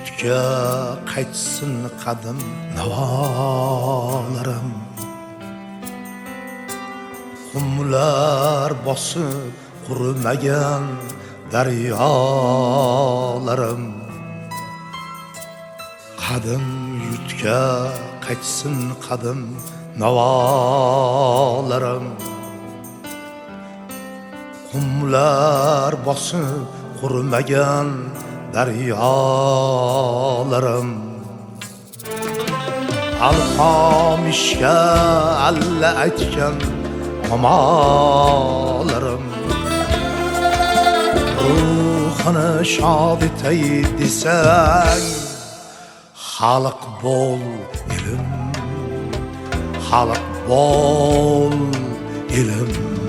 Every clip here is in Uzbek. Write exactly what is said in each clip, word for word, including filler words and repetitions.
yurtga qaytsin qadim navolarim. Qumlar bosib qurimagan daryolarim. Qadim yurtga qaytsin qadim navolarim. Qumlar bosib qurimagan daryolarim. Alqamishga alla aytgan mamalarim. Ruhini shod etay desang, xalq bol ilim, xalq bol ilim.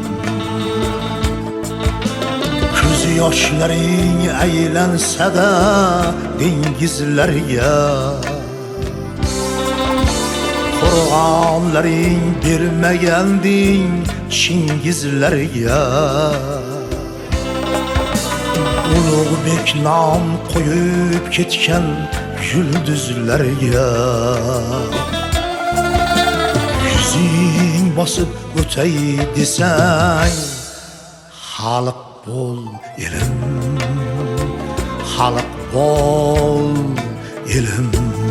Ko'z yoshlaring aylansa-da dengizlarga, Qur'onlaring bermaganding Chingizlarga. Ulug'bek nom qo'yib ketgan yulduzlarga. Yuzing bosib o'tay desang, xalq bol ilim, xalq bol ilim.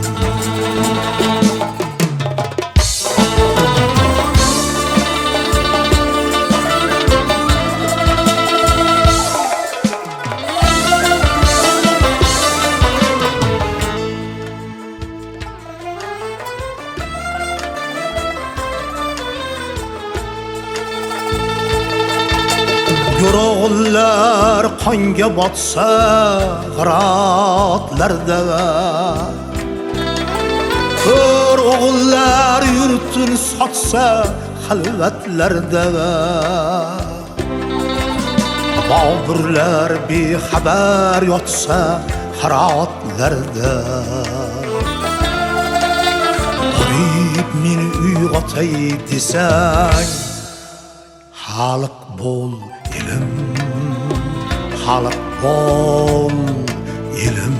Yo'rg'unlar qonga botsa g'arotlarda, ko'r o'g'illar yurtin sotsa xilvatlarda, Boburlar bexabar yotsa xarotlarda. G'arib meni uyg'otay desang, xalq bol ilim, xalq bol ilim.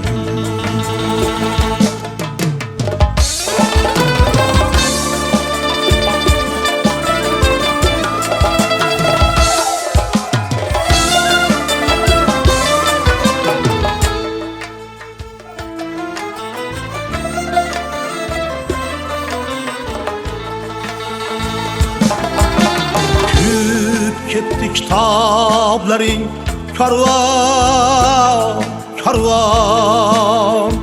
Ketdi kitoblaring karvon, karvon.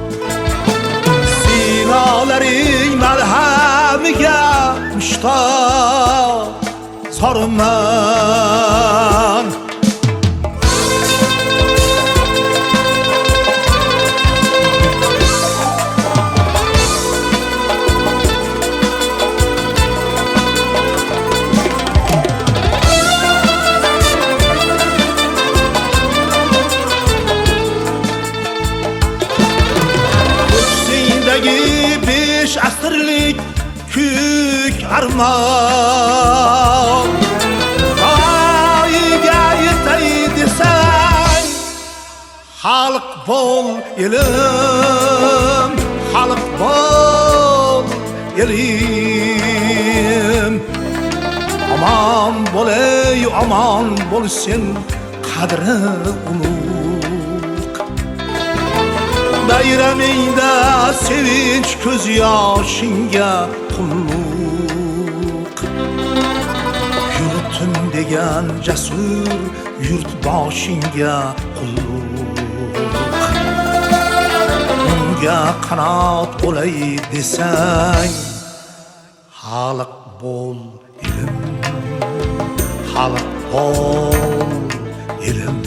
Sinolaring malhamiga mushtoq sorman. Beş asırlık kük armağan, Gayiga yetay desen, xalq bol ilim, xalq bol ilim. Aman bolay, aman bolsin qadri ulug'. Bayramingda sevinç ko'z yoshingga qulluq. Yurtim degan jasur yurt boshingga qulluq. Unga qanot bo'lay desang, xalq bol ilim, xalq bol ilim,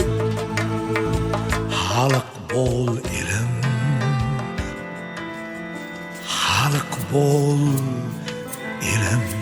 xalq bol ilim, xalq bol ilim.